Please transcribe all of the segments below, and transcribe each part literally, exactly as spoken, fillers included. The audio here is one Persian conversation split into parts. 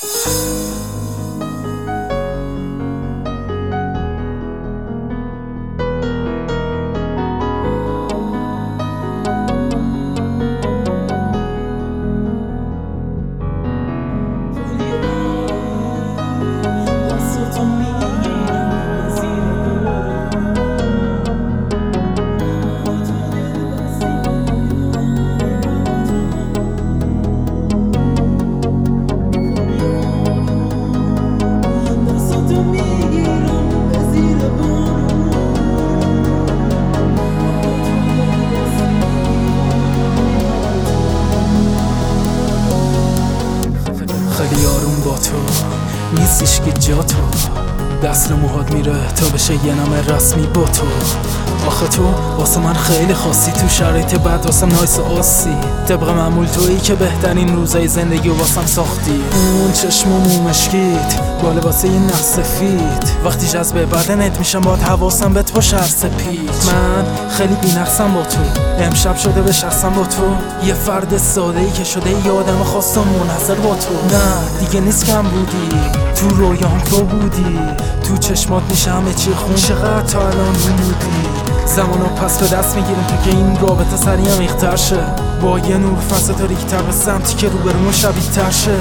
خیلی آروم با تو نیستیش که جا تو دست رو موهات میره تا بشه یه نام رسمی با تو. آخه تو واسه من خیلی خاصی، تو شرایط بد واسم نایس آسی. طبق معمول تویی که بهترین روزای زندگی و واسم ساختی. اون چشم و مو مشکیت با لباسه یه نخ سفید، وقتی جذبه بدنت میشم باید حواسم بهت باشه هر سپید. من خیلی بی‌نقصم با تو، امشب شده بشستم با تو. یه فرد ساده ای که شده یه آدم خاص و منحصر با تو. نه دیگه نیست کم بودی، تو رویام تو بودی، تو چشمات میشه همه چی خون. چقدر تا الان بودی، زمانو پس به دست میگیریم تا که این رابطه سریع عمیق‌تر شه، با یه نور فصل تاریک‌تر به سمتی که روبرومون شبیه‌تر شه.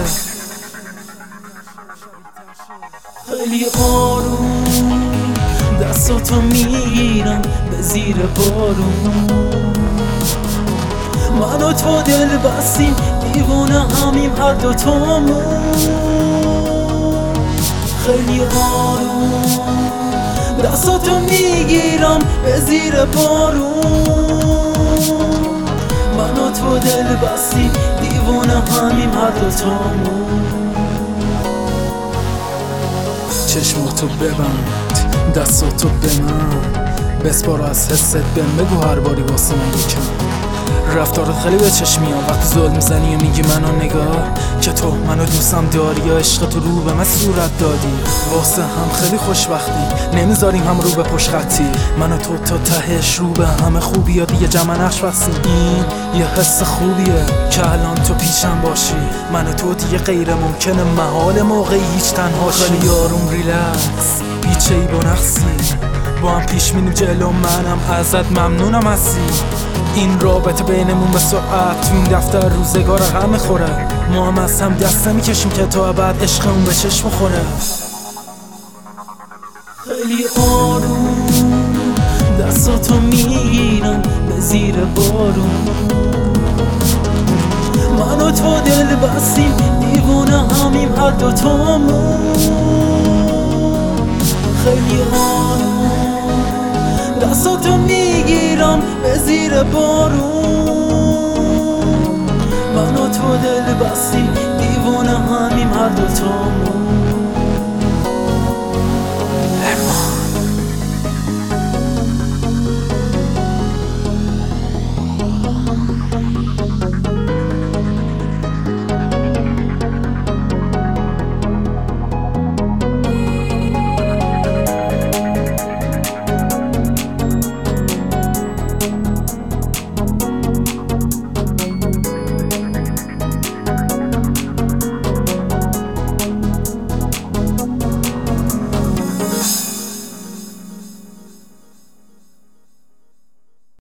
خیلی آروم دستاتو میگیرم به زیر بارون، من و تو دل بستیم دیوونه همیم هر دوتامون. خیلی آروم دستاتو میگیرم به زیر بارون، من و تو دل بستیم دیوونه همیم هر دوتامون. چشماتو ببند دستاتو به من بسپار، از حست بهم بگو هر باری واسه من یکم. رفتارت خیلی به چشم میاد وقتی زل میزنی و میگی منو نگاه که تو منو دوستم داری، یا عشق تو رو به من صورت دادی. واسه هم خیلی خوشبختی، نمیذاریم هم رو به پشت خطی. من و تو تا تهش رو به همه خوبی یا دیگه جمع نقش بستیم. این یه حس خوبیه که الان تو پیشم باشی، من و تو دیگه غیر ممکنه محال موقعی هیچ تنهاشی. خیلی آروم ریلکس پیچه ای با نقصی، با هم پیش میریم جلو، منم ازت ممنونم هستی. این رابطه بینمون به سرعت تو این دفتر روزگار هم میخوره، ما هم از هم دست نمیکشیم که تا بعد عشقمون به چشم خوره. خیلی آروم دستاتو میگیرم به زیر بارون، من و تو دل بستیم دیوونه همیم هر دوتامون. خیلی آروم دستاتو میگیرم به زیر بارون، من و تو دل بستیم دیوونه همیم هر دوتامون.